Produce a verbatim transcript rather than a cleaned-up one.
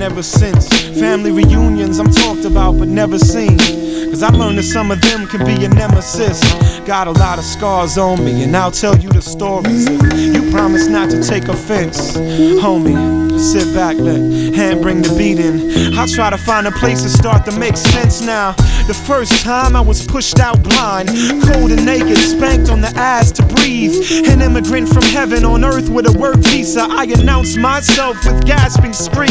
ever since. Family reunions I'm talked about but never seen, cause I learned that some of them can be a nemesis. Got a lot of scars on me, and I'll tell you the stories if you promise not to take offense. Homie, sit back, let hand bring the beat in. I'll try to find a place to start to make sense now. The first time I was pushed out blind, cold and naked, spanked on the ass to breathe. An immigrant from heaven on earth with a work visa. I announced myself with gasping screams.